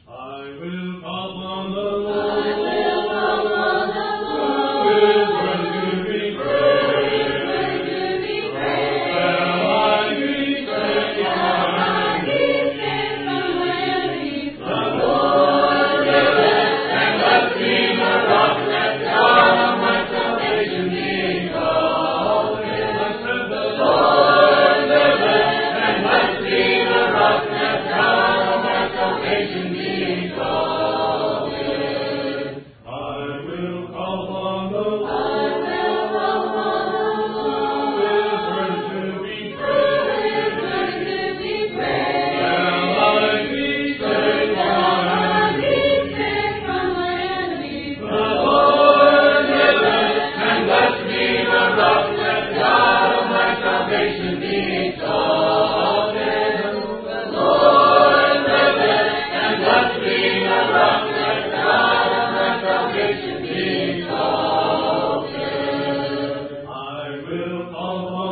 I will call on the Lord. I will call on the Lord. Who is worthy to be praised. Shall I be saved from my enemies? The Lord liveth, and let me the rock, let God of my salvation be exalted. I said, the Lord liveth, and let me the rock, let God of my salvation be exalted. I will call on the Lord. I will call on the Lord. Who is worthy to be praised. Shall I be saved from my enemies? The Lord liveth, and let me the rock, let God of my salvation be exalted. The Lord liveth, and let me the rock, let God of my salvation be exalted. I will call